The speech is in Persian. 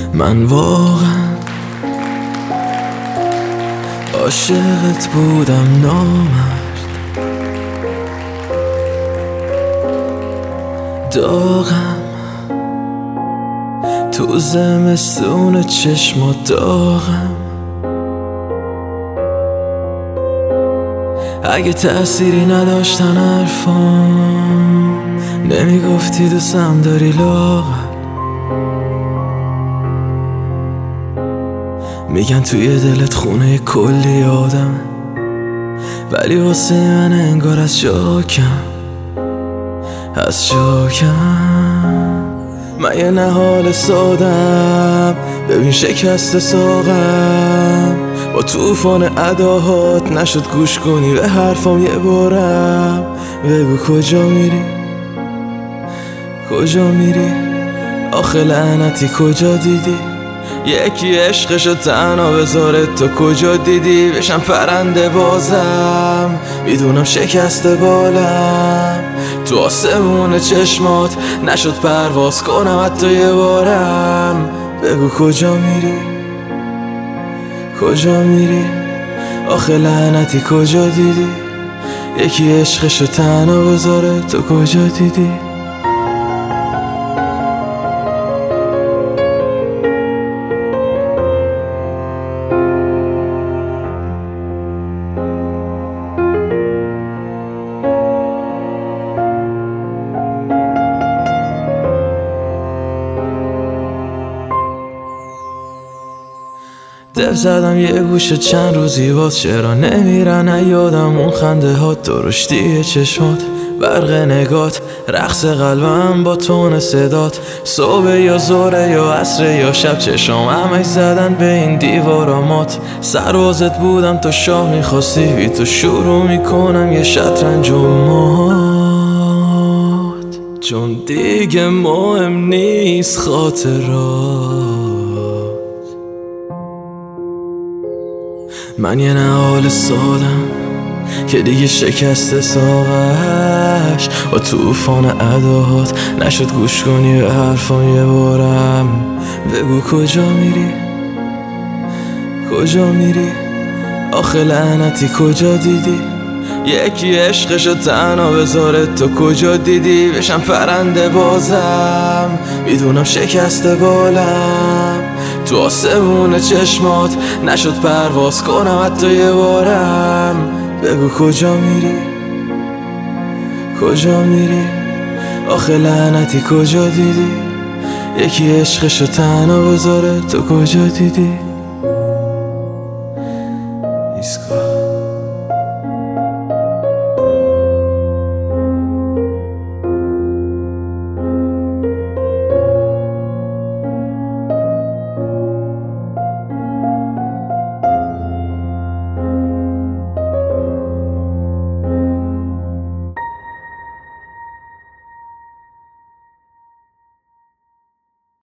من واقعا عاشقت بودم نامرد، داغم تو زمستون چشمات، داغم اگه تأثیری نداشتن حرفام نمیگفتی دوستم داری، لاغر میگن توی دلت خونه کلی آدمه، ولی واسه من انگار از شاکم، از شاکم. من یه نهال سادم، ببین شکست ساقم، با طوفان اداهات نشد گوش کنی به حرفام یه بارم. بگو کجا میری، کجا میری، آخه لعنتی کجا دیدی یکی عشقشو تنها بذاره، تو کجا دیدی بشم پرنده بازم، میدونم شکست بالم تو آسمون چشمات نشد پرواز کنم حتی یه بارم. بگو کجا میری، کجا میری، آخه لعنتی کجا دیدی یکی عشقشو تنها بذاره، تو کجا دیدی. دل زدم یه گوشه چند روزی باز، چرا نمیرن یادم اون خنده هات، درشتی چشمات، برق نگات، رقص قلبم با تون صدات، صبح یا ظهر یا عصر یا شب چشام همش زدن به این دیوارامات. سربازت بودم تو شاه میخواستی، بی تو شروع میکنم یه شطرنج و مات، چون دیگه مهم نیست خاطرات. من یه نهال سادم که دیگه شکست ساقش، با طوفان اداهات نشد گوش کنی به حرفام یه بارم. بگو کجا میری، کجا میری، آخه لعنتی کجا دیدی یکی عشقشو تنها بذاره، تو کجا دیدی بشم پرنده بازم، میدونم شکست بالم تو آسمون چشمات نشد پرواز کنم حتی یه بارم. بگو کجا میری، کجا میری، آخه لعنتی کجا دیدی یکی عشقشو تنها بذاره، تو کجا دیدی.